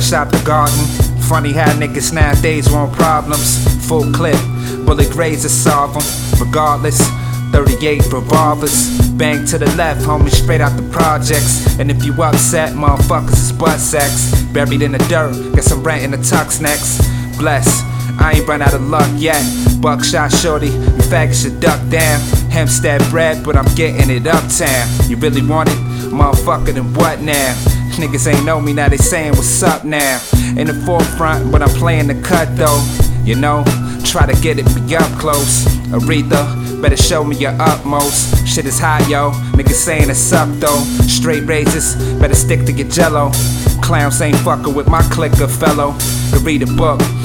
fresh out the garden. Funny how niggas nowadays want problems. Full clip, bullet grades to solve them. Regardless, 38 revolvers. Bang to the left, homie, straight out the projects. And if you upset, motherfuckers is butt sex. Buried in the dirt, guess I'm renting the tux next. Bless, I ain't run out of luck yet. Buckshot shorty, you faggots should duck down. Hempstead bread, but I'm getting it uptown. You really want it? Motherfucker, then what now? Niggas ain't know me, now they saying what's up now. In the forefront, but I'm playing the cut though. You know, try to get it me up close. Aretha, better show me your utmost. Shit is high, yo, niggas saying it's up though. Straight razors, better stick to your jello. Clowns ain't fucking with my clicker, fellow. To read a book,